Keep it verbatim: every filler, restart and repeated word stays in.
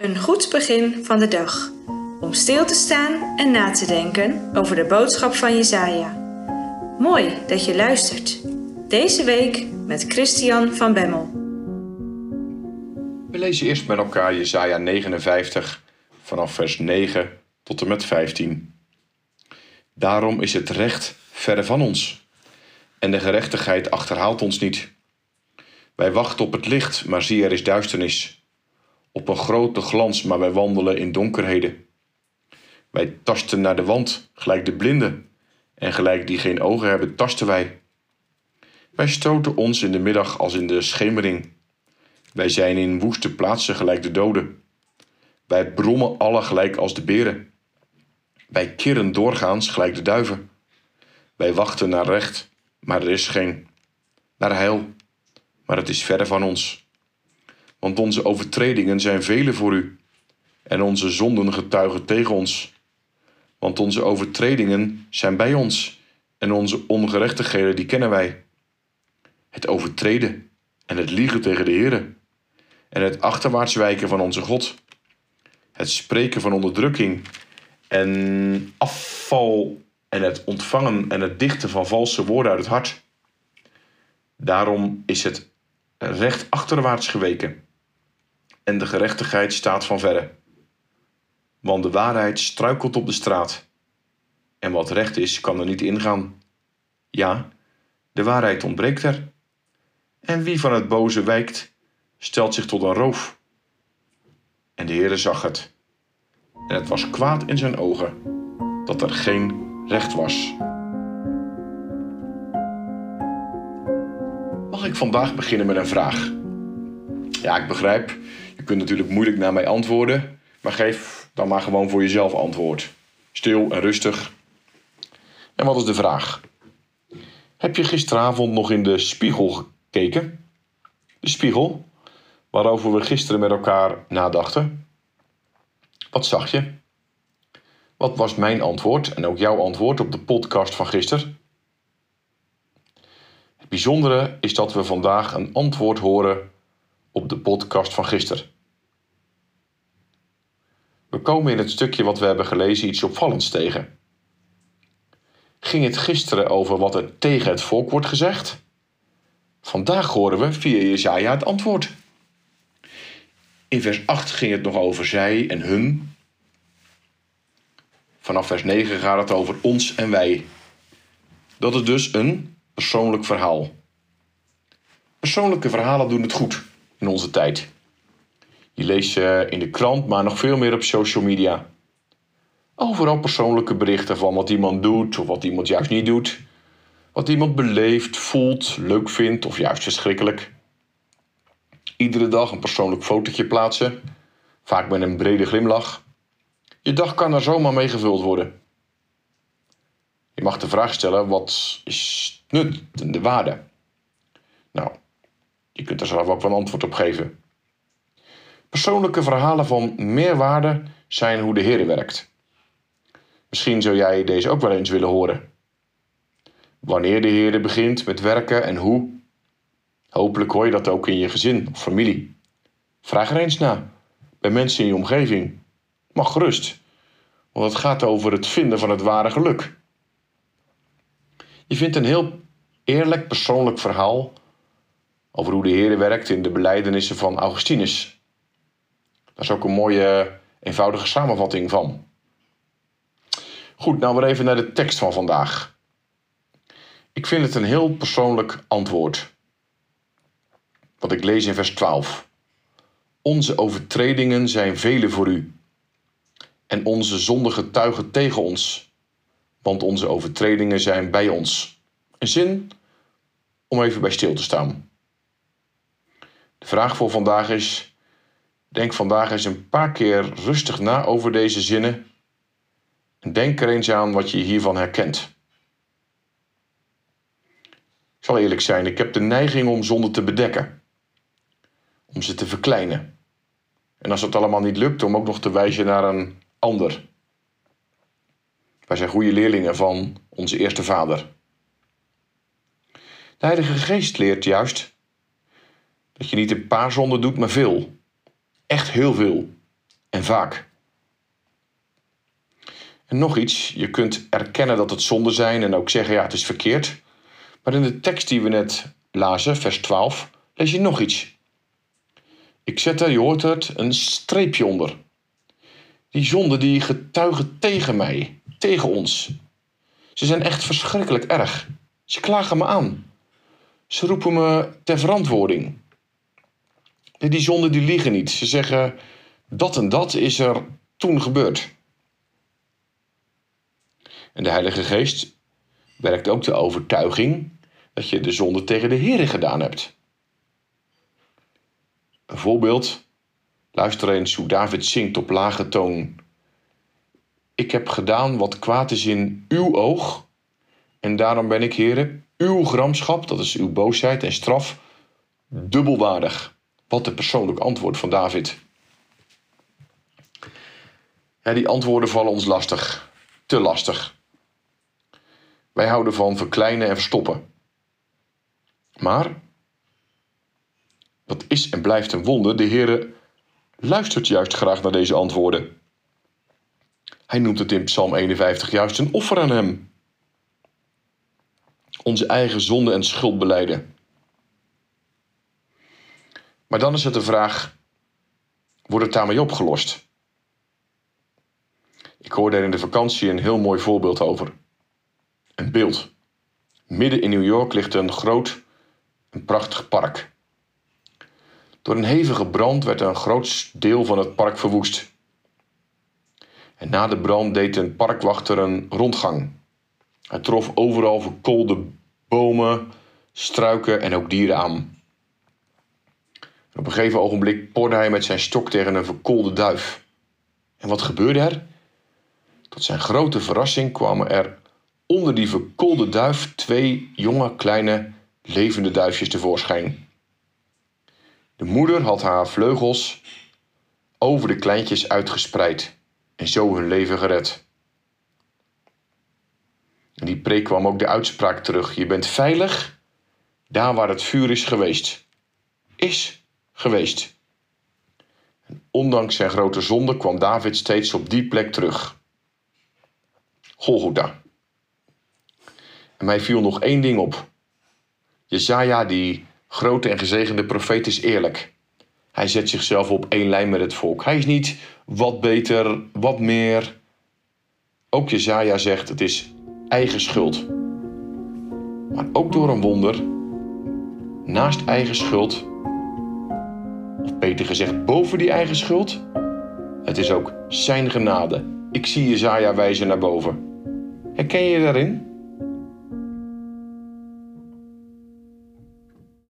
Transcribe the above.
Een goed begin van de dag. Om stil te staan en na te denken over de boodschap van Jesaja. Mooi dat je luistert. Deze week met Christian van Bemmel. We lezen eerst met elkaar Jesaja negenenvijftig vanaf vers negen tot en met vijftien. Daarom is het recht verre van ons en de gerechtigheid achterhaalt ons niet. Wij wachten op het licht, maar zie er is duisternis. Op een grote glans, maar wij wandelen in donkerheden. Wij tasten naar de wand, gelijk de blinden, en gelijk die geen ogen hebben, tasten wij. Wij stoten ons in de middag als in de schemering. Wij zijn in woeste plaatsen gelijk de doden. Wij brommen alle gelijk als de beren. Wij kirren doorgaans gelijk de duiven. Wij wachten naar recht, maar er is geen. Naar heil, maar het is verre van ons. Want onze overtredingen zijn vele voor u, en onze zonden getuigen tegen ons. Want onze overtredingen zijn bij ons, en onze ongerechtigheden die kennen wij. Het overtreden en het liegen tegen de Heere, en het achterwaarts wijken van onze God. Het spreken van onderdrukking en afval en het ontvangen en het dichten van valse woorden uit het hart. Daarom is het recht achterwaarts geweken en de gerechtigheid staat van verre. Want de waarheid struikelt op de straat en wat recht is kan er niet ingaan. Ja, de waarheid ontbreekt er. En wie van het boze wijkt, stelt zich tot een roof. En de Heere zag het. En het was kwaad in zijn ogen dat er geen recht was. Mag ik vandaag beginnen met een vraag? Ja, ik begrijp, je kunt natuurlijk moeilijk naar mij antwoorden, maar geef dan maar gewoon voor jezelf antwoord. Stil en rustig. En wat is de vraag? Heb je gisteravond nog in de spiegel gekeken? De spiegel, waarover we gisteren met elkaar nadachten. Wat zag je? Wat was mijn antwoord en ook jouw antwoord op de podcast van gisteren? Het bijzondere is dat we vandaag een antwoord horen op de podcast van gisteren. We komen in het stukje wat we hebben gelezen iets opvallends tegen. Ging het gisteren over wat er tegen het volk wordt gezegd? Vandaag horen we via Jesaja het antwoord. In vers acht ging het nog over zij en hun. Vanaf vers negen gaat het over ons en wij. Dat is dus een persoonlijk verhaal. Persoonlijke verhalen doen het goed in onze tijd. Je leest ze in de krant, maar nog veel meer op social media. Overal persoonlijke berichten van wat iemand doet of wat iemand juist niet doet. Wat iemand beleeft, voelt, leuk vindt of juist verschrikkelijk. Iedere dag een persoonlijk fotootje plaatsen, vaak met een brede glimlach. Je dag kan er zomaar mee gevuld worden. Je mag de vraag stellen, wat is nut en de waarde? Nou, je kunt er zelf ook wel een antwoord op geven. Persoonlijke verhalen van meerwaarde zijn hoe de Heer werkt. Misschien zou jij deze ook wel eens willen horen. Wanneer de Heer begint met werken en hoe. Hopelijk hoor je dat ook in je gezin of familie. Vraag er eens na, bij mensen in je omgeving. Mag gerust, want het gaat over het vinden van het ware geluk. Je vindt een heel eerlijk persoonlijk verhaal over hoe de Heer werkt in de belijdenissen van Augustinus. Daar is ook een mooie, eenvoudige samenvatting van. Goed, nou weer even naar de tekst van vandaag. Ik vind het een heel persoonlijk antwoord. Wat ik lees in vers twaalf. Onze overtredingen zijn vele voor u. En onze zonden getuigen tegen ons. Want onze overtredingen zijn bij ons. Een zin om even bij stil te staan. De vraag voor vandaag is, denk vandaag eens een paar keer rustig na over deze zinnen. En denk er eens aan wat je hiervan herkent. Ik zal eerlijk zijn, ik heb de neiging om zonden te bedekken. Om ze te verkleinen. En als dat allemaal niet lukt, om ook nog te wijzen naar een ander. Wij zijn goede leerlingen van onze eerste vader. De Heilige Geest leert juist dat je niet een paar zonden doet, maar veel. Echt heel veel. en vaak. En nog iets, je kunt erkennen dat het zonden zijn en ook zeggen, ja, het is verkeerd. Maar in de tekst die we net lazen, vers twaalf, lees je nog iets. Ik zet er, je hoort het, een streepje onder. Die zonden die getuigen tegen mij, tegen ons. Ze zijn echt verschrikkelijk erg. Ze klagen me aan. Ze roepen me ter verantwoording. Die zonden die liegen niet. Ze zeggen, dat en dat is er toen gebeurd. En de Heilige Geest werkt ook de overtuiging dat je de zonde tegen de Heere gedaan hebt. Een voorbeeld, luister eens hoe David zingt op lage toon. Ik heb gedaan wat kwaad is in uw oog, en daarom ben ik, Heere, uw gramschap, dat is uw boosheid en straf, dubbelwaardig. Wat een persoonlijk antwoord van David. Ja, die antwoorden vallen ons lastig, te lastig. Wij houden van verkleinen en verstoppen. Maar, dat is en blijft een wonder, de Heere luistert juist graag naar deze antwoorden. Hij noemt het in Psalm eenenvijftig juist een offer aan hem. Onze eigen zonde en schuld belijden. Maar dan is het de vraag, wordt het daarmee opgelost? Ik hoorde er in de vakantie een heel mooi voorbeeld over. Een beeld. Midden in New York ligt een groot, een prachtig park. Door een hevige brand werd een groot deel van het park verwoest. En na de brand deed een parkwachter een rondgang. Hij trof overal verkoolde bomen, struiken en ook dieren aan. En op een gegeven ogenblik porde hij met zijn stok tegen een verkoolde duif. En wat gebeurde er? Tot zijn grote verrassing kwamen er onder die verkoolde duif twee jonge, kleine, levende duifjes tevoorschijn. De moeder had haar vleugels over de kleintjes uitgespreid en zo hun leven gered. In die preek kwam ook de uitspraak terug. Je bent veilig daar waar het vuur is geweest. Is geweest. En ondanks zijn grote zonde kwam David steeds op die plek terug. Golgotha. En mij viel nog één ding op. Jesaja, die grote en gezegende profeet, is eerlijk. Hij zet zichzelf op één lijn met het volk. Hij is niet wat beter, wat meer. Ook Jesaja zegt het is eigen schuld. Maar ook door een wonder, naast eigen schuld, of beter gezegd boven die eigen schuld, het is ook zijn genade. Ik zie Jesaja wijzen naar boven. Herken je daarin?